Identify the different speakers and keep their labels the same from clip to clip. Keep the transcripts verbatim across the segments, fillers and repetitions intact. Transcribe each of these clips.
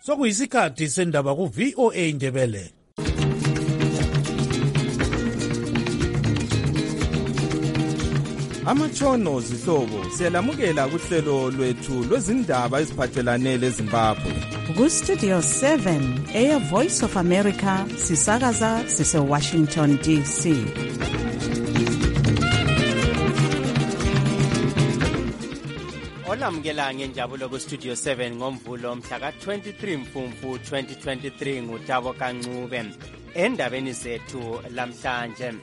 Speaker 1: sokuyisikhathi sendaba ku-V O A Ndebele.
Speaker 2: Amatshono zihlobo siyalamukela kuhlelo lwethu lwezindaba eziphathelane leZimbabwe.
Speaker 3: Ku-Studio seven, Air Voice of America, sisakaza sise-Washington D C.
Speaker 4: Olamukela ngenjabulo ku-Studio seven ngomvulo mhla ka-twenty-three Mfumfu twenty twenty-three nguTabo Kancube. Endabeni zethu lamhlanje,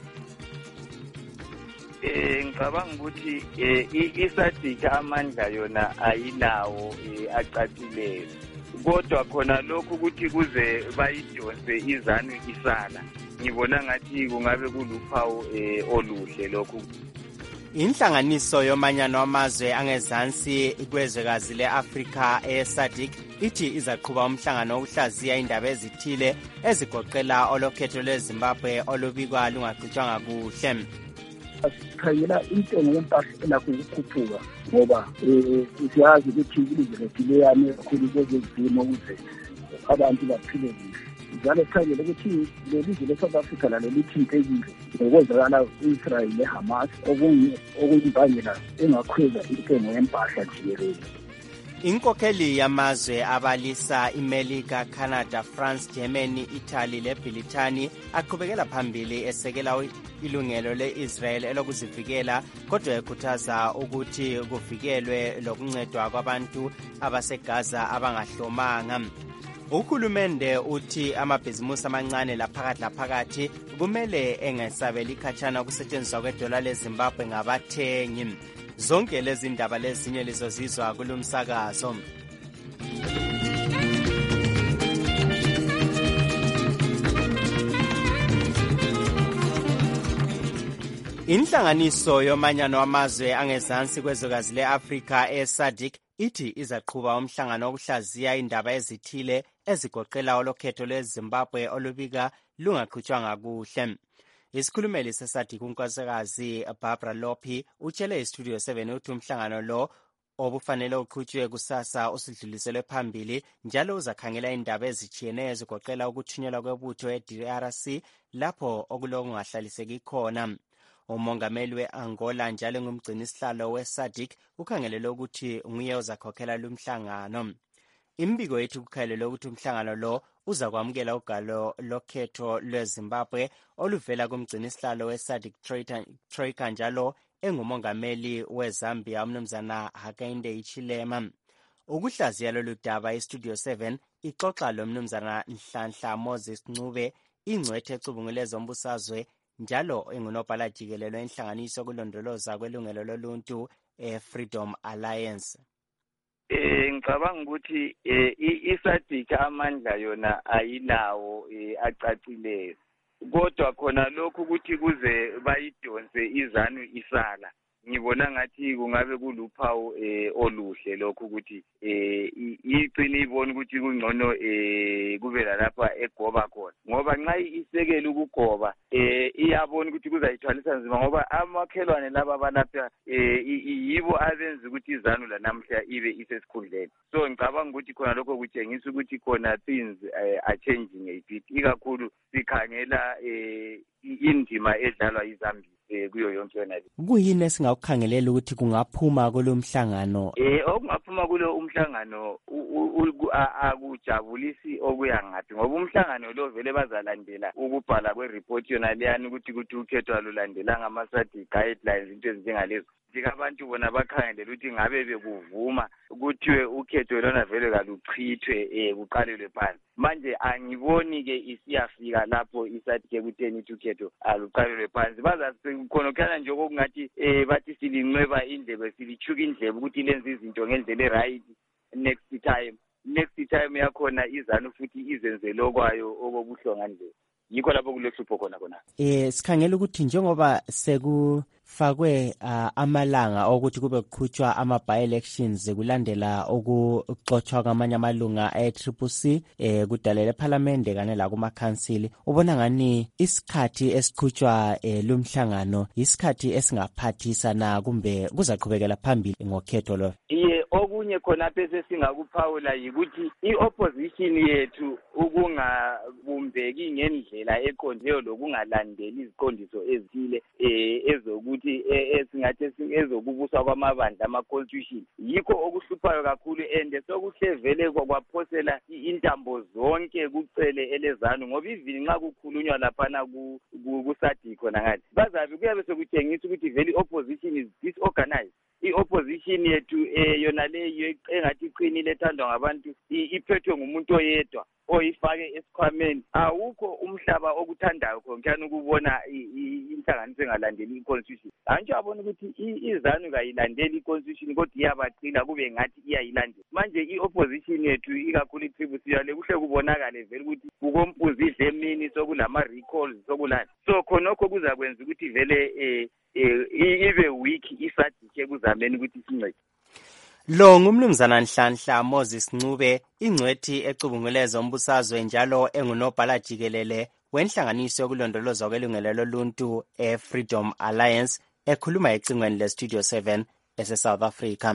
Speaker 5: Eh ngicabanga ukuthi eh iSADC amandla yona ayinawo acacileyo, kodwa khona lokhu ukuthi kuze bayidonse izanu isala, ngibona ngathi kungabe kuluphawu eh oluhle lokhu.
Speaker 4: Inhlanganiso yomanyano wamazwe angezansi kwezwekazi le-Afrika e-SADC ithi izaqhuba umhlangano wokuhlaziya indaba ezithile ezigoqela olokhetho lweZimbabwe olubikwa lungaqhutshwanga kuhle.
Speaker 6: Sikhangela intengo yempahla elakho ukukhuphuka ngoba um siyazi ukuthi ilizwe lethu liyame kakhulu kwezezimo ukuze abantu baphile kuhle. Njalo sikhangela ukuthi lelizwe le-South Africa lalo lithintekile ngokwenzakala u-Israel le-Hamas okuyimbangela engakhweza intengo yempahla jikelele.
Speaker 4: Inkokheli yamazwe abalisa iMelika, Canada, France, Germany, Italy leBrithani aqhubekela phambili esekela ilungelo le-Israel elokuzivikela, kodwa ekhuthaza ukuthi kuvikelwe lokuncedwa kwabantu abaseGaza abangahlomanga. Uhulumende uthi amabhizimusi amancane laphakathi laphakathi kumele engesabeli khatshana ukusetshenziswa kwedola leZimbabwe ngabathengi. Zonke lezi ndaba lezinye lizozizwa kulumsakazo. Inhlanganiso yomanyano wamazwe angezansi kwezwekazi le-Afrika e-SADC ithi izaqhuba umhlangano wokuhlaziya indaba ezithile ezigoqela olokhetho lweZimbabwe olubika lungaqhutshwanga kuhle. Isikhulumeli se-SADC unkosikazi Barbara Lophi utshele iStudio seven ukuthi umhlangano lo obufanele uqhutshwe kusasa usidluliselwe phambili, njalo uzakhangela indaba ezitshiyeneyo ezigoqela ukuthunyelwa kwebutho e-D R C lapho okulokungahlaliseki khona. Umongameli we-Angola njalo ngumgcini sihlalo we-SADC ukhangelele ukuthi nguye uzakhokhela lumhlangano. Imbiko yethu kukhangelele ukuthi umhlangano lo uzakwamukela ugalo lokhetho lweZimbabwe oluvela kumgcini sihlalo we-SADC Troika njalo engumongameli weZambia umnumzana Hakainde Hichilema. Ukuhlaziya lolu daba iStudio seven ixoxa lo mnumzana Nhlanhla Moses Ncube, ingcwethe ecubungule zombusazwe njalo engunobhala jikelelo enhlanganiso kulondoloza kwelungelo loluntu e-Freedom Alliance.
Speaker 5: Eh ngicabanga ukuthi iSADC amandla yona ayinawo acacileyo, kodwa khona lokhu ukuthi kuze bayidonse izanu isala, ngibona ngathi kungabe kuluphawu eh oluhle lokhu ukuthi eh igcina ibona ukuthi kungcono eh kube lapha egoba khona, ngoba nxa isekele ukugoba eh iyabona ukuthi kuzayithwalisa nzima, ngoba amakhelwane laba balapha eh yibo abenza ukuthi izanu la namhla ibe isesikhundleni. So ngicabanga ukuthi khona lokho kutshengisa ukuthi khona things are changing a bit, ikakhulu sikhangela eh indima edlalwa iZambia eh kuyo yonke yona le.
Speaker 4: Kuyini esingakukhangelela ukuthi kungaphuma kulomhlangano?
Speaker 5: Eh okungaphuma kulo umhlangano akujabulisi okuya ngathi, ngoba umhlangano lo vele bazalandela ukubhala kwereport yona leyani ukuthi ukuthi ukhetho lulandelanga ama-SADC guidelines, into ezinjengalezo. Abantu bona bakhangelela ukuthi ngabe bekuvuma kuthiwe ukhetho lona vele kaluchithwe eh kuqalelwe phansi. Manje angiboni ke isiyafika lapho iSADC kutheni ukuthi ukhetho aluqalelwe phansi. Bazakhonokana nje okungathi eh bathi silinweba indlebe silichuka indlebe ukuthi lenze izinto ngendlela eright next time. Next time yakhona izanu futhi izenze lokwayo okobuhlonga nje. Yikho lapho kulehlupho khona khona.
Speaker 4: Eh sikhangela ukuthi njengoba sekufakwe uh, amalanga ukuthi kube kuqhutshwa ama by elections kulandela ukuxoxwa kwamanye amalunga e-Triple C eh kudalela eParliament kanye la kuma council, ubona ngani isikhathi esiqhutshwa eh, lumhlangano isikhathi esingaphathisa na kumbe kuzaqhubekela phambili ngokhetho lo?
Speaker 5: Iye oku okunye khona bese singakuphawula yikuthi i-opposition yethu ukungabumbeki ngendlela eqondileyo lokungalandeli iziqondiso ezithile eh ezokuthi esingathi ezokubuswa kwamabandla ama-constitution yikho okuhluphayo kakhulu and sokuhlevele kwaphosela intambo zonke kucele elezanu ngoba ivini nxa kukhulunywa laphana ku-SADC khona ngathi bazabe kuyabe sekutshengisa ukuthi vele i-opposition is disorganized. I-opposition yethu eh yona leyo engathi iqinile ethandwa ngabantu iphethwe ngumuntu oyedwa oyifake esikhwameni awukho umhlaba okuthandayo khona ukubona inhlanganiso engalandeli i-constitution. Antsho abona ukuthi izanu kayilandeli i-constitution kodwa iyabaqila kube ngathi iyayilandela. Manje i-opposition yethu ikakhulu iphibusiyale kuhle kubonakale vele ukuthi kukompuzi idle emini sokulama recalls sokulani. So khonokho kuzakwenza ukuthi vele eh ibe weak i-SADC ekuzameni ukuthi sincede.
Speaker 4: Lo ngumnumzana Nhlanhla Moses Ncube ingcwethi ecubunguleza umbusazwe njalo engunobhala jikelele wenhlanganiso yokulondolozwa kwelungelo loluntu eFreedom Alliance ekhuluma ecingweni leStudio seven ese-South Africa.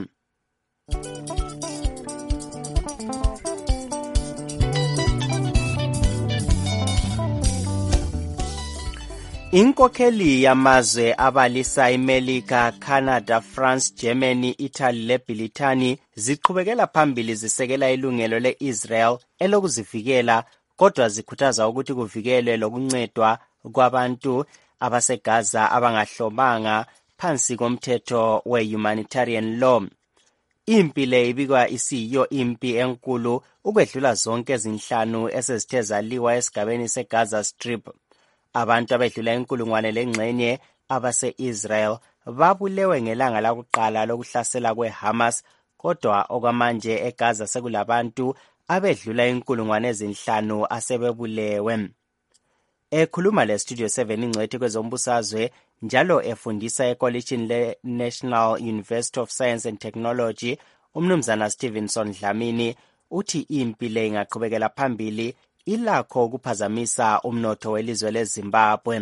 Speaker 4: Inkokheli yamazwe abalisa iMelika, Canada, France, Germany, Italy leBritani ziqhubekela phambili zisekela ilungelo leIsrael elokuzivikela kodwa zikhuthaza ukuthi kuvikelwe lokuncedwa kwabantu abaseGaza abangahlomanga phansi komthetho we-humanitarian law. Impi le ibikwa isiyo impi enkulu ukwedlula zonke ezinhlanu esezithe zaliwa esigabeni seGaza Strip. Abantu abedlula inkulungwane lengxenye abase-Israel babulewe ngelanga lakuqala lokuhlasela kweHamas kodwa okwamanje eGaza sekulabantu abedlula inkulungwane ezinhlanu asebebulewe. Ekhuluma leStudio seven ingcwethi kwezombusazwe njalo efundisa ekolitshini le-National University of Science and Technology umnumzana Stevenson Dlamini uthi impi le ingaqhubekela phambili ilakho ukuphazamisa umnotho welizwe leZimbabwe.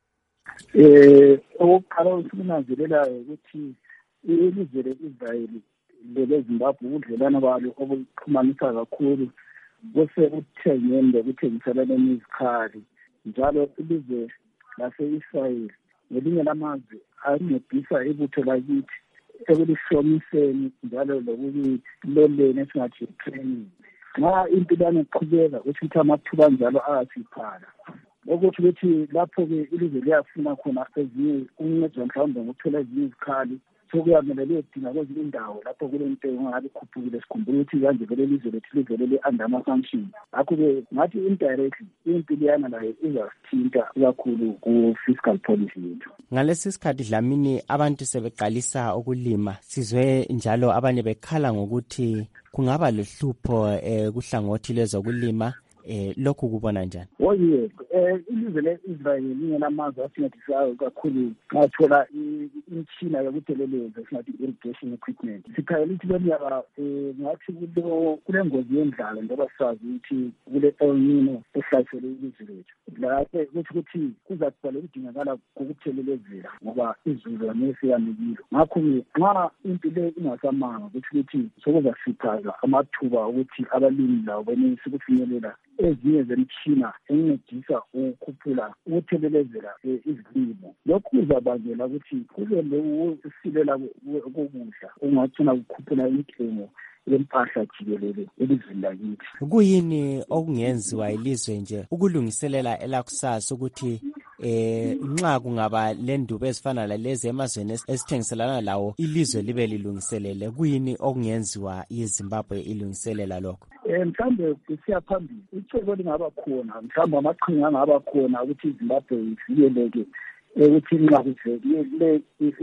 Speaker 6: Eh okuqala ukunanzelelayo ukuthi ilizwe leIsrael leZimbabwe ubudlelwano balo obuxhumanisa kakhulu bose kuthengene ukuthengiselana izikhali njalo ilizwe lase-Israel ngelinye lamazwe ancedisa ibutho lakithi ekulihlomiseni njalo lokuloleni esingathi training. Nxa impilane iqhubeka ukuthi amathuba njalo ayasiphala ukuthi ukuthi lapho-ke ilizwe liyafuna khona ezinye uncedo mhlawumbe ngokuthola ezinye izikhali sokuyamele liyedinga kwezinye indawo lapho kule nto engabe ikhuphukile sikhumbula ukuthi kanje vele ilizwe lethu livele li-under ama-sanction. Ngakho-ke ngathi indirectly impiliyana layo izasithinta kakhulu ku-fiscal policy yethu.
Speaker 4: Ngalesi sikhathi Dlamini abantu sebeqalisa ukulima sizwe njalo abanye bekhala ngokuthi kungaba lohlupho eh kuhlangothi lezokulima eh lokhu kubona njani?
Speaker 6: Oh yes, eh ilizwe leIsrael linye lamazwe asincedisayo kakhulu ngathola imishina yokutheleleza esingathi irrigation equipment. Sikhayela ukuthi lonyaka eh ngathi kulo kulengozi yendlala ngoba sazi ukuthi kule El Nino ehlasele ilizwe lethu. Lapho ukuthi ukuthi kuzakubaleka udingakala ukuthelelezela ngoba izulu amese yanikilo. Ngakho nxa impilo ingasamanga ukuthi ukuthi sokuzasiphaza amathuba ukuthi abalimi lawo benelise ukufinyelela ezinye zemishina encedisa ukukhuphula ukuthelelezela izilimo. Lokhu kuzabangela ukuthi kube lokusilela kokudla ungagcina kukhuphula intengo yempahla jikelele elizweni lakithi.
Speaker 4: Kuyini okungenziwa ilizwe nje ukulungiselela elakusasa ukuthi eh nxa kungaba lendubo ezifana lalezi emazweni esithengiselana lawo ilizwe libe lilungiselele? Kuyini okungenziwa iZimbabwe ilungiselela lokho?
Speaker 6: Eh mhlambe kusiya phambili icebo lingaba khona mhlambe amaqhinga angaba khona ukuthi iZimbabwe ivikeleke ukuthi nxa kuvele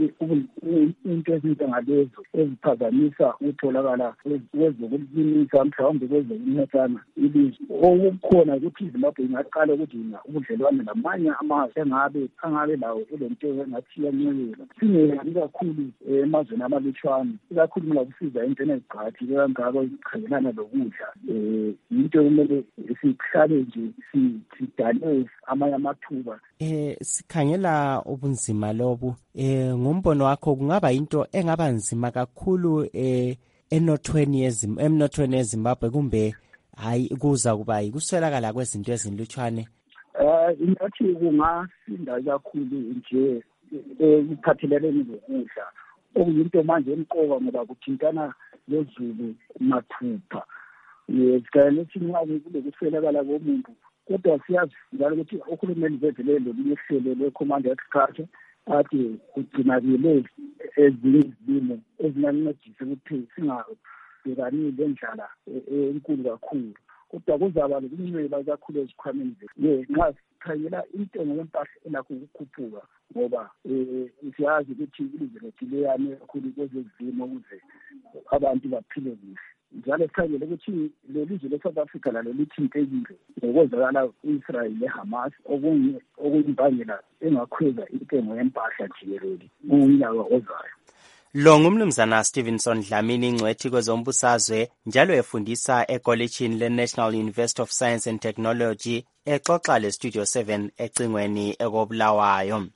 Speaker 6: into ezinto ngalezo eziphazamisa ukutholakala kwezokulimisa mhlawumbe kwezokunethana ilizwe. Okukhona ukuthi iZimbabwe ingaqala ukuthi ubudlelwane namanye amazwe engabe angabe lawo elento engathi iyancekela singeyazi kakhulu emazweni amalutshwane ikakhulu ngakusiza into eneziqathi kangako ikhangelana lokudla eh into kumele sihlale nje sidale amanye amathuba.
Speaker 4: Eh sikhangela ubunzima lobu eh ngombono wakho kungaba into engaba nzima kakhulu eh enothweni yezim emnothweni yeZimbabwe kumbe hayi kuza kuba yikuswelakala kwezinto ezinlutshwane?
Speaker 6: Eh ingathi kungasinda kakhulu nje ekuphatheleleni lokudla okuyinto manje emqoka ngoba kuthintana lezulu mathupha. Yezikalethi ngabe kulokuswelakala komuntu kodwa siyazi njalo ukuthi uhulumeni vezele lokuhlelo le-Command Agriculture athi kugcinakele ezinye izilimo ezinancedisa ukuthi singabhekani lendlala enkulu kakhulu. Kodwa kuzaba lokunxeba kakhulu ezikhwameni zethu. Ye nxa sikhangela intengo yempahla enakho ukukhuphuka ngoba siyazi ukuthi ilizwe lethu liyane kakhulu kwezezimo ukuze abantu baphile kuhle. Njalo sikhangele ukuthi lelizwe le-South Africa lalo lithintekile ngokwenzakala u-Israel le-Hamas okuyimbangela engakhweza intengo yempahla jikelele kunyaka ozayo.
Speaker 4: Lo ngumnumzana Stevenson Dlamini, ingcwethi kwezombusazwe, njalo efundisa ekolitshini le-National University of Science and Technology, exoxa le-Studio seven ecingweni ekobulawayo.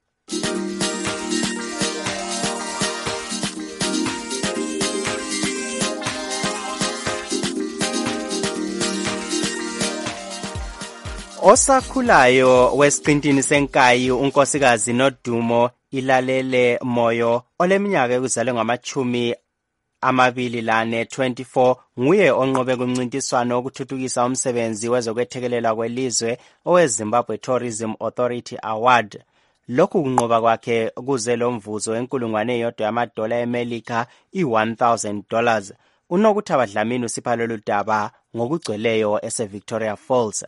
Speaker 4: Osakhulayo wesiqintini senkayi unkosikazi Nodumo Ilalele Moyo oleminyaka ekuzalwe ngamachumi amabili lane twenty-four nguye onqobe kumncintiswano okuthuthukisa umsebenzi wezokwethekelela kwelizwe oweZimbabwe Tourism Authority Award. Lokhu kunqoba kwakhe kuze lo mvuzo enkulungwane eyodwa yamadola eMelika i-one thousand dollars. Unokuthaba Dlamini usipha lolu daba ngokugcweleyo ese-Victoria Falls.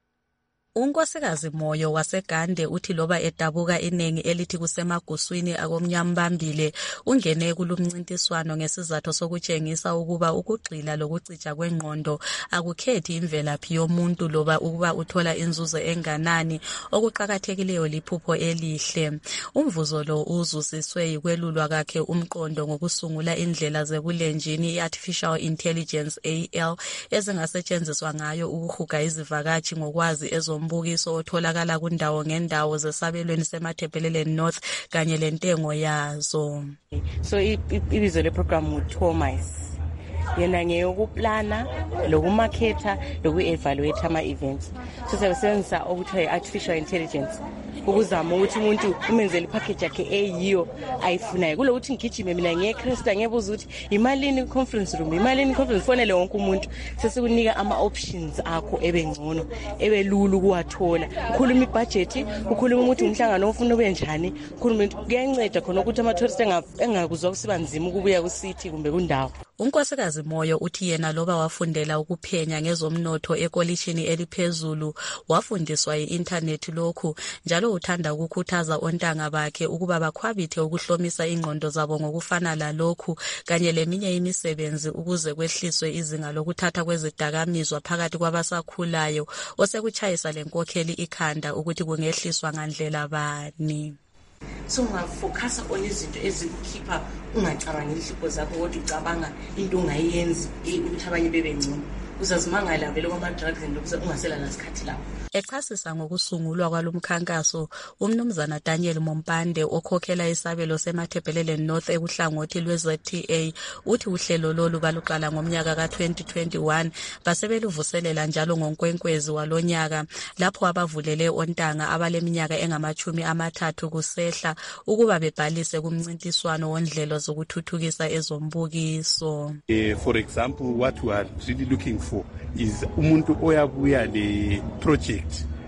Speaker 7: Unkosikazi Moyo waseGande uthi loba edabuka iningi elithi kusemaguswini akomnyambambile ungene kulumncintiswano ngesizathu sokutshengisa ukuba ukugxila lokucija kwengqondo akukhethi imvelaphi yomuntu loba ukuba uthola inzuzo enganani. Okuqhakathekileyo liphupho elihle. Umvuzo lo uzusiswe yikwelulwa kakhe umqondo ngokusungula indlela zekulenjini i-artificial intelligence A I ezingasetshenziswa ngayo ukuhuga izivakashi ngokwazi ezo mbukiso otholakala kundawo ngendawo zesabelweni seMathebelele North kanye lentengo yazo.
Speaker 8: So ibizo le program uThomas yena ngeyokuplana lokumarketa lokuevaluate ama events. So sisebenzisa okuthiwa artificial intelligence ukuzama ukuthi umuntu umenzele ipackage yakhe eyiyo ayifunayo. Kulokuthi ngigijime mina ngeyeCresta ngebuza ukuthi imalini conference room, imalini conference fonele wonke umuntu. Sesikunika ama options akho ebengcono, ebelula ukuwathola. Ukhuluma ibudget, ukhuluma ukuthi umhlangano ofuna ube njani, ukhuluma ukuthi kuyanceda khona ukuthi ama tourists engakuzwa kusiba nzima ukubuya ku city kumbe kundawo.
Speaker 7: Unkosikazi Moyo uthi yena loba wafundela ukuphenya ngezomnotho ekolitshini eliphezulu wafundiswa yi-internet lokhu njalo uthanda ukukhuthaza ontanga bakhe ukuba bakhwabithe ukuhlomisa ingqondo zabo ngokufana lalokhu kanye leminye imisebenzi ukuze kwehliswe izinga lokuthatha kwezidakamizwa phakathi kwabasakhulayo osekutshayisa lenkokheli ikhanda ukuthi kungehliswa ngandlela bani.
Speaker 8: So ungafocus on izinto ezikukhipha ungacabangi inhlupho zakho kodwa ucabanga into ongayenzi ukuthi abanye bebe ngcono. Uzazimangala vele kwama drugs ndokuze ungasela nasikhathi lapho.
Speaker 7: Echasisa ngokusungulwa kwalomkhankaso umnumzana Daniel Mompande okhokhela isabelo seMathebelele North ekuhlangothi lwe-Z T A uthi uhlelo lolu baluqala ngomnyaka ka twenty twenty-one basebeluvuselela njalo ngonkwenkwezi walonyaka lapho abavulele ontanga abaleminyaka engamachumi amathathu kusehla ukuba bebhalise kumncintiswano wondlelo zokuthuthukisa ezombukiso.
Speaker 9: Uh, for example, what we are really looking for is umuntu oyabuya le project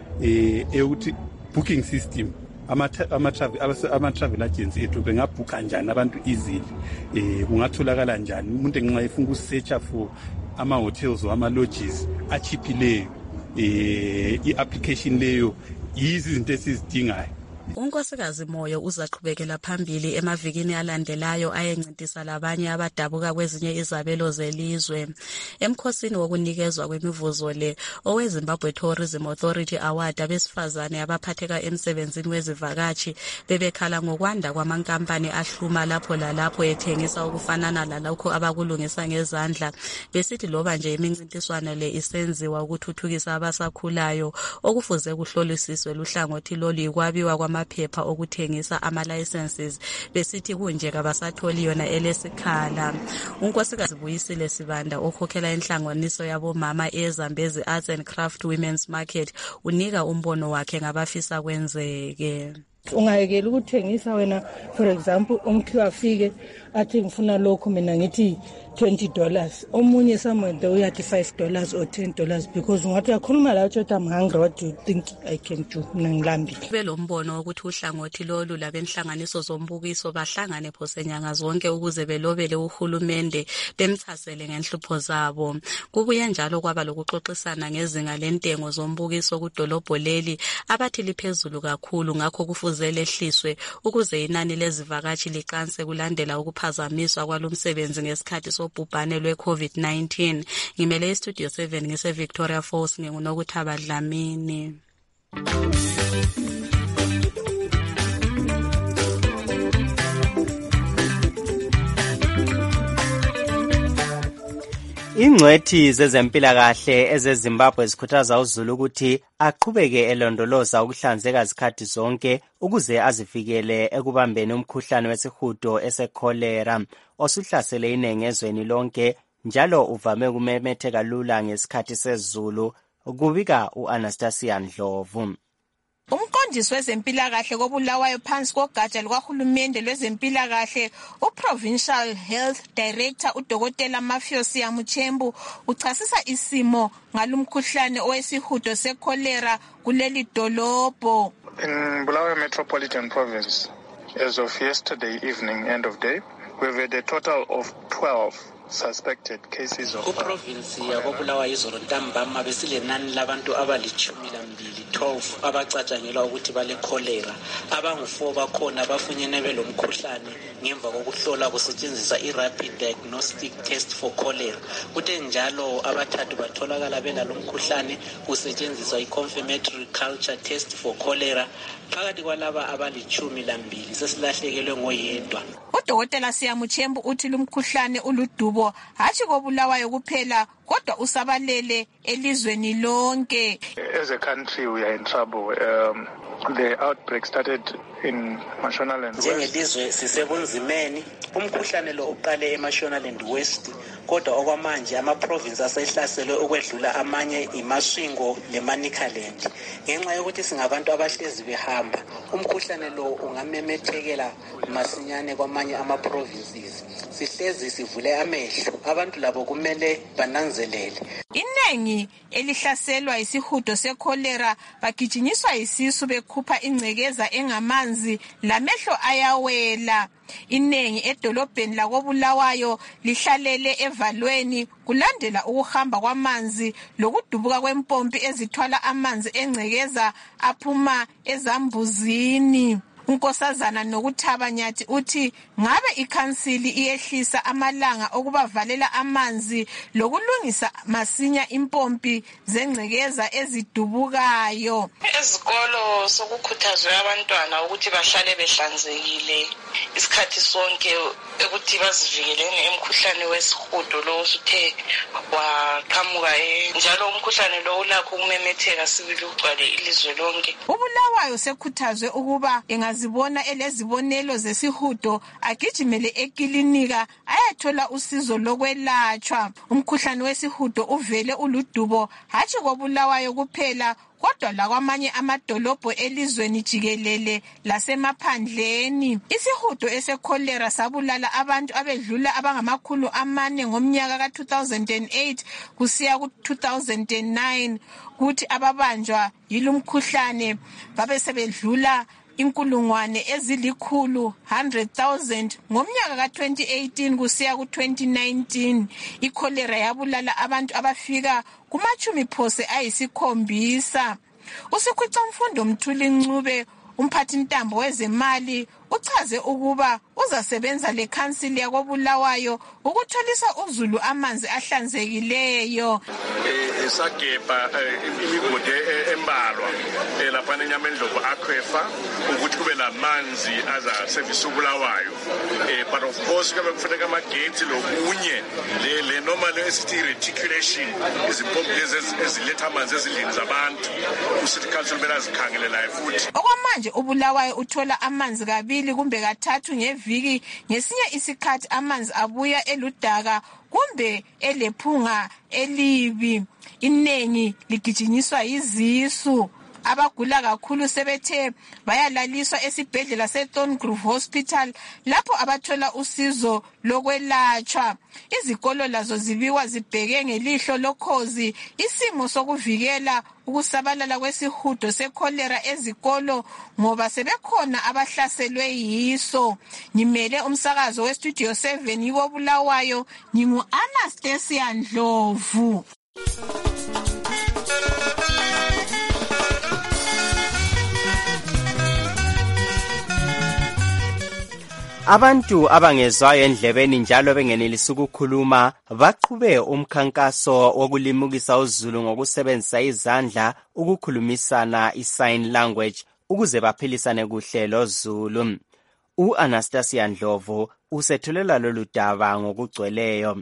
Speaker 9: eh euthi booking system ama ama travel ama travel agency ethu bengabhuka kanjani abantu easily eh kungatholakala njani umuntu enxa efuna ukusearcha for ama hotels or ama lodges achiphileyo eh i-application leyo yizi izinto esizidingayo.
Speaker 7: Unkosikazi Moyo uzaqhubekela phambili emavikini alandelayo ayencintisa labanye abadabuka kwezinye izabelo zelizwe. Emkhosini wokunikezwa kwemivuzo le oweZimbabwe Tourism Authority Award abesifazane abaphatheka emsebenzini wezivakashi bebekhala ngokwanda kwamankampani ahluma lapho lalapho ethengisa ukufanana lalokho abakulungisa ngezandla besithi loba nje imincintiswano le isenziwa ukuthuthukisa abasakhulayo okufuze kuhlolisiswe luhlangothi lolu ikwabiwa kwama amaphepha okuthengisa ama-licenses besithi kunje kabasatholi yona elesikhala. uNkosikazi Buyisile Sibanda okhokhela inhlanganiso yabomama eZambezi Arts and Craft Women's Market unika umbono wakhe ngabafisa kwenzeke.
Speaker 10: Ungayekela ukuthengisa wena, for example umkhiwa afike athi ngifuna lokho mina ngithi twenty dollars, omunye somewhere there uyathi five dollars or ten dollars, because ungathi uyakhuluma la uthi I'm hungry, what do you think I can do? Mina ngilambile.
Speaker 7: Belo mbono ukuthi uhlangothi lolu labenhlanganiso zombukiso bahlangane phose nyanga zonke ukuze belobele uhulumende bemthasele ngenhlupho zabo. Kubuye njalo kwaba lokuxoxisana ngezinga lentengo zombukiso kudolobho leli abathi liphezulu kakhulu, ngakho kufuze lehliswe ukuze inani lezivakashi liqanse kulandela ukuphazamiswa kwalomsebenzi ngesikhathi sobhubhane lwe-COVID nineteen. Ngimele iStudio seven ngise Victoria Falls ngingunokuthaba Dlamini.
Speaker 4: Ingcwethi zezempilakahle ezeZimbabwe zikhuthaza uZulu ukuthi aqhubeke elondoloza ukuhlanzeka izikhathi zonke ukuze azifikele ekubambeni umkhuhlane wesihudo esekholera osuhlasele inengi ezweni lonke njalo uvame ukumemetheka lula ngesikhathi sezulu, kubika u-Anastasia Ndlovu.
Speaker 11: Umqondisi wezempilakahle koBulawayo phansi kogatsha lukahulumende lwezempilakahle uProvincial Health Director uDokotela Mafios Muchembu uchasisa isimo ngalumkhuhlane owesihudo sekholera kuleli dolobho.
Speaker 12: In Bulawayo Metropolitan Province, as of yesterday evening, end of day, we've had a total of twelve suspected cases of
Speaker 13: kuprovinsi yakobulawayo izolo ntambama besilenani labantu abalichumi lambili twelve abacatshangelwa ukuthi bale cholera. Abangu four bakhona bafunyene belomkhuhlane ngemva kokuhlola kusetshenziswa i-rapid diagnostic test for cholera. Kuthe njalo abathathu batholakala belalomkhuhlane kusetshenziswa i-confirmatory culture test for cholera. Phakathi kwalaba abalichumi lambili sesilahlekelwe ngoyedwa.
Speaker 11: uDokotela Siyamuchembu uthi lumkhuhlane uludubo hatshi koBulawayo kuphela kodwa usabalele elizweni lonke.
Speaker 12: As a country we are in trouble. Um, the outbreak started in Mashonaland West.
Speaker 13: Njengelizwe sisebunzimeni, umkhuhlane lo uqale eMashonaland West kodwa okwamanje ama-province asehlaselwe ukwedlula amanye iMasvingo leManicaland. Ngenxa yokuthi singabantu abahlezi behamba, umkhuhlane lo ungamemethekela masinyane kwamanye ama-provinces. Sihlezi sivule amehlo, abantu labo kumele bananzelele.
Speaker 11: Inengi elihlaselwa isihudo sekholera bagijinyiswa isisu bekhupha ingcekeza engamanzi lamehlo ayawela. Inengi edolobheni lakoBulawayo lihlalele evalweni kulandela ukuhamba kwamanzi lokudubuka kwempompi ezithwala amanzi engcekeza aphuma ezambuzini. uNkosazana Nokuthaba Nyathi uthi ngabe ikhansili iyehlisa amalanga okubavalela amanzi lokulungisa masinya impompi zengcekeza ezidubukayo.
Speaker 14: Ezikolo sokukhuthazwe abantwana ukuthi bahlale behlanzekile isikhathi sonke ukuthi bazivikeleni emkhuhlane wesihudo lo osuthe waqhamuka njalo umkhuhlane lo ulakho ukumemetheka sibili ugcwale ilizwe lonke.
Speaker 11: uBulawayo sekhuthazwe ukuba engazibona elezibonelo zesihudo agijimele ekilinika ayathola usizo lokwelatshwa. Umkhuhlane wesihudo uvele uludubo hatshi koBulawayo kuphela kodwa lakwamanye amadolobho elizweni jikelele lasemaphandleni. Isihudo esekholera sabulala abantu abedlula abangamakhulu amane ngomnyaka ka two thousand eight kusiya ku two thousand nine, kuthi ababanjwa yilumkhuhlane babesebedlula inkulungwane ezilikhulu one hundred thousand ngomnyaka ka twenty eighteen kusiya ku twenty nineteen. Ikholera yabulala abantu abafika kumachumi phose ayisikhombisa. Usikhwicamfundo Mthuli Ncube umphathi ntambo wezemali uchaze ukuba uzasebenza lekhansili yakobulawayo ukutholisa uzulu amanzi ahlanzekileyo.
Speaker 15: Esagebha imigodi embalwa lapha eNyamendlovu Aquifer ukuthi kube lamanzi aza service ubulawayo. But of course kube kufuneka amagate lokunye le le normal esithi reticulation izipompi eziletha amanzi ezindlini zabantu uCity Council bela zikhangelelayo futhi.
Speaker 11: Okwamanje ubulawayo uthola amanzi kabili kumbe kathathu ngeviki, ngesinye isikhathi amanzi abuya eludaka kumbe elephunga elibi. Inengi ligijinyiswa yizisu. Abagula kakhulu sebethe bayalaliswa esibhedlela seThorngrove Hospital lapho abathola usizo lokwelatshwa. Izikolo lazo zibiwa zibheke ngelihlo lokhozi isimo sokuvikela ukusabalala kwesihudo sekholera ezikolo ngoba sebekhona abahlaselwe yiso. Ngimele umsakazo weStudio seven yikobulawayo, ngingu Anastasia Ndlovu.
Speaker 4: Abantu abangezwayo endlebeni njalo bengenelisi ukukhuluma baqhube umkhankaso wokulimukisa uzulu ngokusebenzisa izandla ukukhulumisana i-sign language ukuze baphilisane kuhle loZulu. U-Anastasia Ndlovu usethulela lolu daba ngokugcweleyo.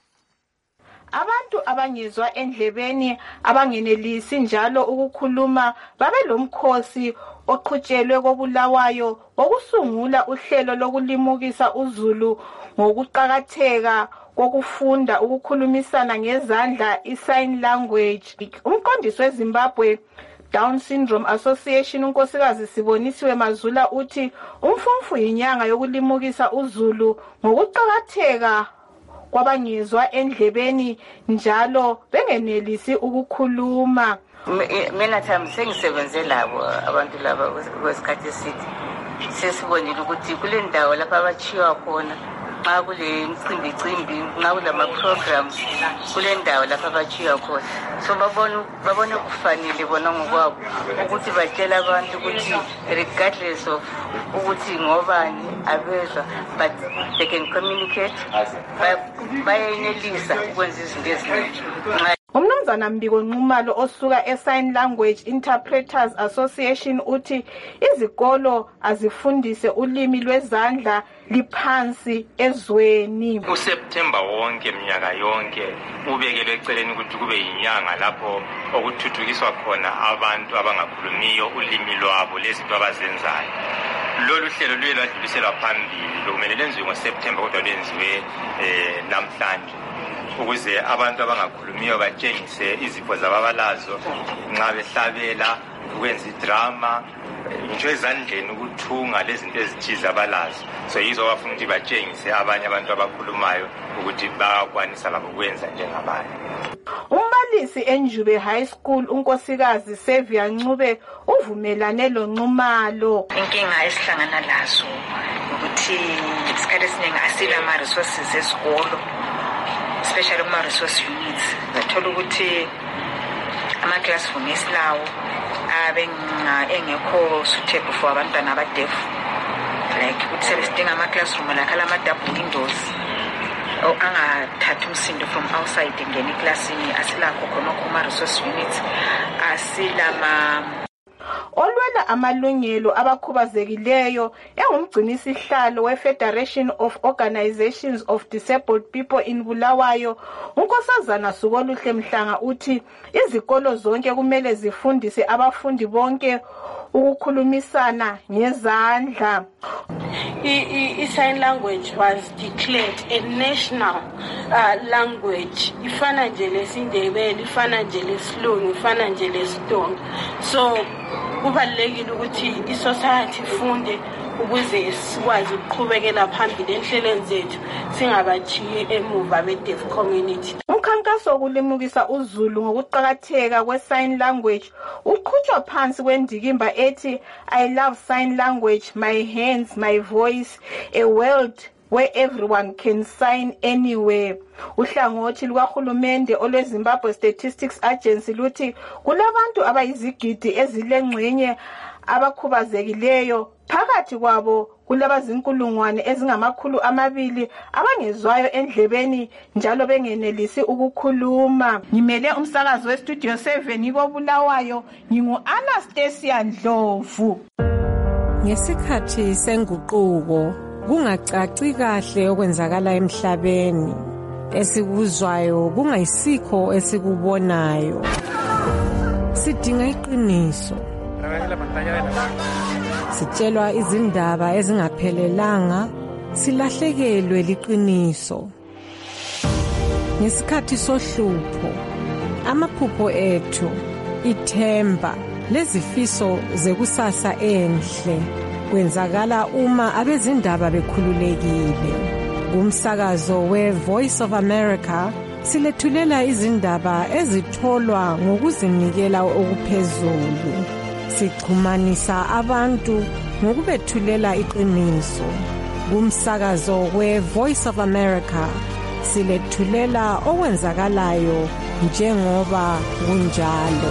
Speaker 11: Abantu abangezwa endlebeni abangenelisi njalo ukukhuluma babelomkhosi oqhutshelwe kobulawayo wokusungula uhlelo lokulimukisa uzulu ngokuqhakatheka kokufunda ukukhulumisana ngezandla i-sign language. Umqondisi weZimbabwe Down Syndrome Association unkosikazi Sibonisiwe Mazula uthi umfumfu yinyanga yokulimukisa uzulu ngokuqhakatheka kwabangezwa endlebeni njalo bengenelisi ukukhuluma.
Speaker 16: Mina thami sengisebenze labo abantu laba kwesikhathi esithi sesibonile ukuthi kule ndawo lapha abachiwa khona xa kule mcimbi cimbi nxa kulama programs kule ndawo lapha abachiwa khona, so babona babona kufanele bona ngokwabo ukuthi batshela abantu ukuthi regardless of ukuthi ngobani abezwa but they can communicate, bayenelisa ukwenza izinto eziningi.
Speaker 11: Umnumzana Mbiko Nxumalo osuka e-Sign Language Interpreters Association uthi izikolo azifundise ulimi lwezandla liphansi ezweni.
Speaker 17: USeptember wonke minyaka yonke ubekelwe eceleni ukuthi kube yinyanga lapho okuthuthukiswa khona abantu abangakhulumiyo ulimi lwabo lezinto abazenzayo. Lolu hlelo luye lwadluliselwa phambili lokumele lenziwe ngoSeptember kodwa lwenziwe eh, namhlanje ukuze abantu abangakhulumiyo batshengise izipho zababalazo nxa behlabela ukwenza idrama ngitsho ezandleni ukuthunga lezinto ezithize abalazo. So yizo abafuna ukuthi batshengise abanye abantu abakhulumayo ukuthi bayakwanisa labo ukwenza njengabanye.
Speaker 11: Umbalisi eNjube High School unkosikazi Sevia Ncube uvumelane lo Nxumalo.
Speaker 18: Inkinga esihlangana lazo ukuthi isikhathi esiningi asila ama resources esikolo, especially kuma resource units. Zathola ukuthi ama classroom esilawo abenga engekho suitable for abantwana abadefu, like ukuthi sebesidinga ama classroom la khala ama double windows o angathatha umsindo from outside ngene eclassini. Asilakho khona kuma resource units, asilama
Speaker 11: olwela amalungelo abakhubazekileyo engumgcinisihlalo we-Federation of Organizations of Disabled People in Bulawayo unkosazana Sukoluhle Mhlanga uthi izikolo zonke kumele zifundise abafundi bonke ukukhulumisana ngezandla.
Speaker 19: I-sign language was declared a national uh, language. Ifana nje lesindebele, ifana nje lesilungu, ifana nje lestonga. So kubalulekile ukuthi i-society ifunde ukuze sikwazi ukuqhubekela phambili enhlelweni zethu singabachiyi emuva be-deaf community.
Speaker 11: Umkhankaso wokulimukisa uzulu ngokuqhakatheka kwe-sign language uqhutshwa phansi kwendikimba ethi I love sign language, my hands, my voice, a world where everyone can sign anywhere. Uhlangothi lukahulumende olweZimbabwe Statistics Agency luthi kulabantu abayizigidi ezilengxenye abakhubazekileyo. Phakathi kwabo kulabazinkulungwane ezingamakhulu amabili abangezwayo endlebeni njalo bengenelisi ukukhuluma. Ngimele umsakazo westudio seven koBulawayo, ngingu-Anastasia Ndlovu.
Speaker 20: Ngesikhathi senguquko kungacaci kahle okwenzakala emhlabeni, esikuzwayo kungayisikho esikubonayo. Sidinga iqiniso. Sitshelwa izindaba ezingaphelelanga, silahlekelwe liqiniso. Ngesikhathi sohlupho, amaphupho ethu, ithemba lezifiso zekusasa enhle kwenzakala uma abezindaba bekhululekile. Kumsakazo we-Voice of America silethulela izindaba ezitholwa ngokuzinikela okuphezulu. Sixhumanisa abantu ngokubethulela iqiniso. Kumsakazo we-Voice of America silethulela okwenzakalayo njengoba kunjalo.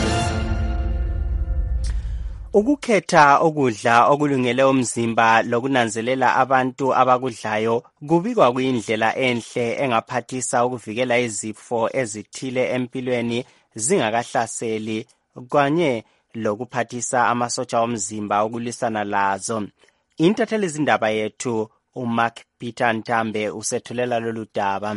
Speaker 4: Ukukhetha ukudla okulungele umzimba lokunanzelela abantu abakudlayo kubikwa kuyindlela enhle engaphathisa ukuvikela izifo ezithile empilweni zingakahlaseli kanye lokuphathisa amasotsha omzimba ukulwisana lazo. Intatheli izindaba yethu uMark Peter Ntambe usethulela lolu daba.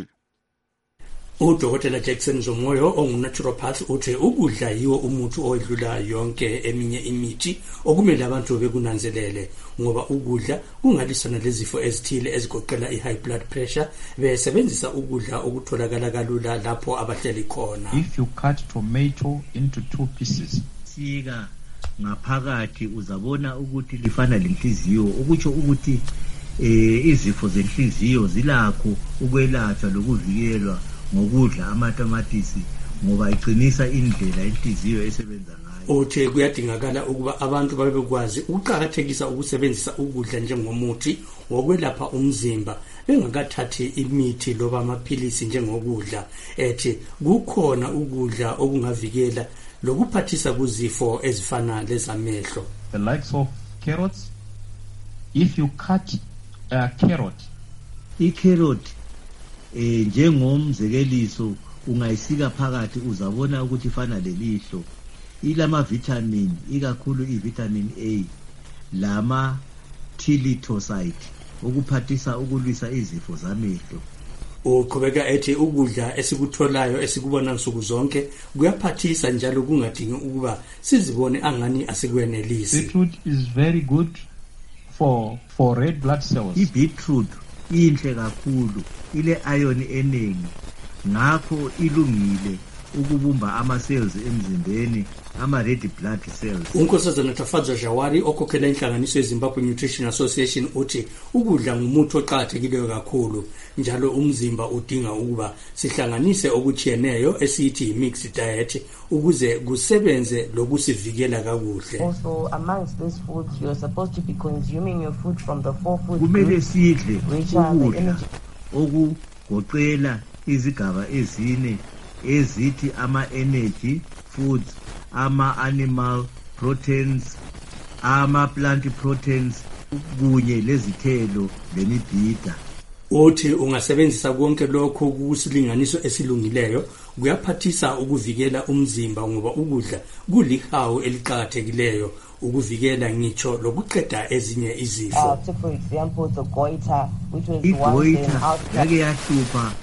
Speaker 21: Udokotela Jackson Zomoyo ongunaturopath uthi ukudla yiwo umuthi oyedlula yonke eminye imithi okumele abantu bekunanzelele ngoba ukudla kungalwisana lezifo ezithile ezigoqela i-high blood pressure besebenzisa ukudla okutholakala kalula lapho abahleli khona.
Speaker 22: If you cut tomato into two pieces,
Speaker 23: sika ngaphakathi uzabona ukuthi lifana lenhliziyo, ukutsho ukuthi eh izifo zenhliziyo zilakho ukwelatshwa lokuvikelwa ngokudla amatamatisi ngoba iqinisa indlela inhliziyo esebenza ngayo.
Speaker 21: Uthe kuyadingakala ukuba abantu babekwazi ukuqhakathekisa ukusebenzisa ukudla njengomuthi wokwelapha umzimba bengakathathi imithi loba amaphilisi njengokudla. Ethi kukhona ukudla okungavikela lokuphathisa kuzifo ezifana lezamehlo.
Speaker 22: The likes of carrots. If you cut a carrot,
Speaker 23: I carrot eh njengomzekeliso ungayisika phakathi uzabona ukuthi ifana lelihlo. Ilama vitamin ikakhulu ivitamin A lama tilitocyte ukuphathisa ukulwisa izifo zamehlo.
Speaker 21: Uqhubeka ethi ukudla esikutholayo esikubona nsuku zonke kuyaphathisa njalo kungadingi ukuba sizibone angani asikwenelisi.
Speaker 22: Beetroot is very good for for red blood cells.
Speaker 23: I beetroot inhle kakhulu, ile iron eningi, ngakho ilungile ukubumba ama cells emzimbeni, ama red blood cells.
Speaker 21: Unkosazana Tafaza Jawari okhokhela inhlanganiso yeZimbabwe Nutrition Association uthi ukudla ngumuthi oqhakathekileyo kakhulu njalo umzimba udinga ukuba sihlanganise okuchiyeneyo esithi mixed diet ukuze kusebenze lokusivikela kakuhle.
Speaker 24: Also amongst these foods you are supposed to be consuming your food from the four food
Speaker 23: kumele sidle
Speaker 24: which are the
Speaker 23: ukudla
Speaker 24: energy
Speaker 23: okugoqela izigaba ezine ezithi ama energy foods, ama animal proteins, ama plant proteins kunye lezithelo lemibhida.
Speaker 21: Uthi ungasebenzisa konke lokho kusilinganiso esilungileyo kuyaphathisa ukuvikela umzimba ngoba ukudla kulihawu eliqhakathekileyo ukuvikela ngitsho lokuqeda ezinye izifo.
Speaker 24: Uh, for example, the goiter, which was
Speaker 23: I
Speaker 24: one
Speaker 23: goiter yake yahlupha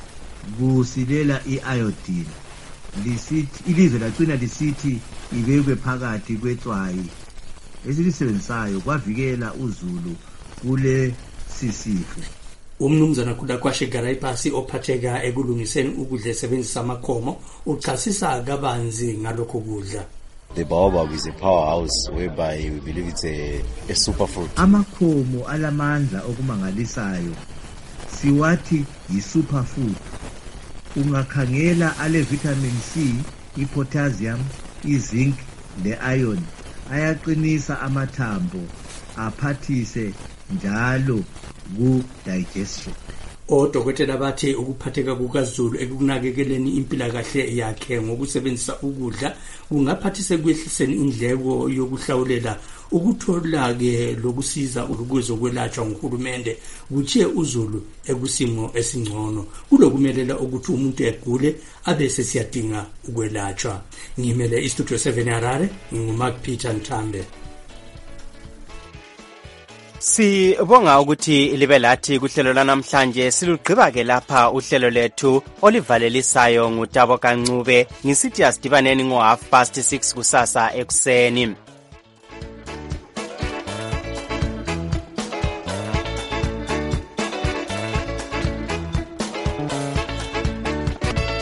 Speaker 23: kusilela iiodine lisithi ilizwe lagcina lisithi ibekwe phakathi kwetswayi esilisebenzisayo kwavikela uzulu kule sisifo.
Speaker 21: Umnumzana Kudakwashe Garaipasi ophatheka ekulungiseni ukudla esebenzisa amakhomo uchasisa kabanzi ngalokho kudla.
Speaker 25: The baobab is a powerhouse whereby we believe it's a, a superfood.
Speaker 23: Amakhomo alamandla okumangalisayo siwathi yi-superfood. Ungakhangela ale vitamin C, i-potassium, i-zinc, le-iron ayaqinisa amathambo aphathise njalo ku-digestion.
Speaker 21: Odokotela bathi ukuphatheka kukaZulu ekunakekeleni impilakahle yakhe ngokusebenzisa ukudla kungaphathise kwehliseni indleko yokuhlawulela ukuthola-ke lokusiza ukuzokwelatshwa nguhulumende kuchiye uZulu ekusimo esingcono kulokumelela ukuthi umuntu egule abese siyadinga ukwelatshwa. Ngimele istudio seven Harare, nginguMark Peter Ntambe.
Speaker 4: Sibonga ukuthi libe lathi kuhlelo lanamhlanje. Silugqiba ke lapha uhlelo lethu olivalelisayo nguTabo Kancube. Ngisithi asidibaneni ngo half past six kusasa ekuseni.